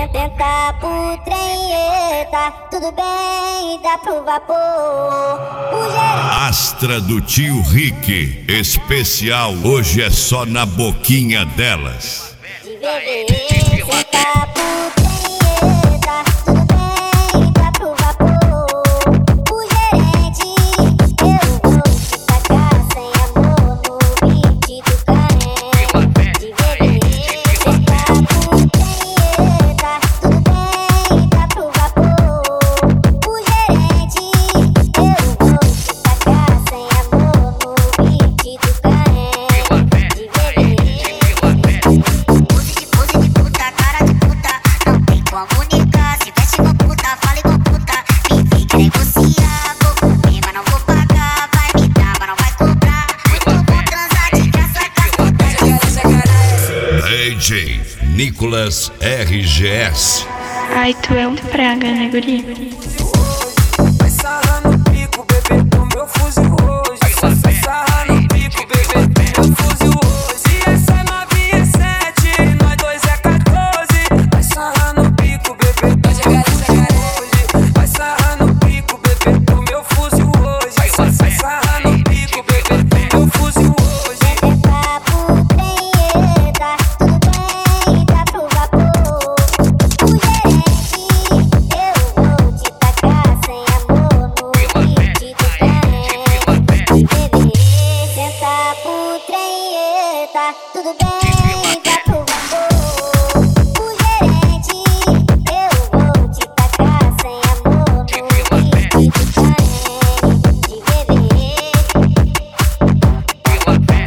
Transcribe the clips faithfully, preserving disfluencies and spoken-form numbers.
Tenta pro trem, eita, tudo bem, dá pro vapor. O gerente... Astra do tio Rick, especial, hoje é só na boquinha delas. De bebê, tenta pro trem, eita, tudo bem, dá pro vapor. O gerente, eu vou te tacar sem amor no beat do carré. De bebê, tenta pro trem, eita, tudo bem, dá pro vapor. O gerente, eu vou te tacar sem amor no beat do carré. De bebê. Pose de pose de puta, cara de puta. Não tem como negar. Se veste igual puta, fala igual puta. Me vem quer negociar. Vou comer, mas não vou pagar. Vai me dar, mas não vai cobrar. Muito bom transar de graça, casca. D J Nicolas R G S. Ai, tu é um praga, né, guri? Vai sarrar no pico, bebê, do meu fuzil hoje. Vai sarrar no pico, bebê, do meu fuzil hoje. E essa novinha é sete, nós dois é quatorze. Vai sarrar no pico, bebê, do meu fuzil hoje. Vai sarrar no pico, bebê, do meu fuzil hoje. Vai sarrar no pico, bebê, do meu fuzil hoje. Tenta pro trem, eita, tudo bem, dá pro vapor. O gerente, eu vou te tacar sem amor no beat do carré. De bebê, tenta pro trem, eita, tudo bem, dá pro vapor. O gerente, eu vou te tacar sem amor no beat do carré. De bebê.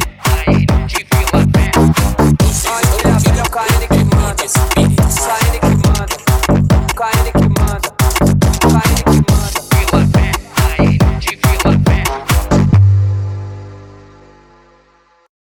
Só ele é o K N que manda, só ele que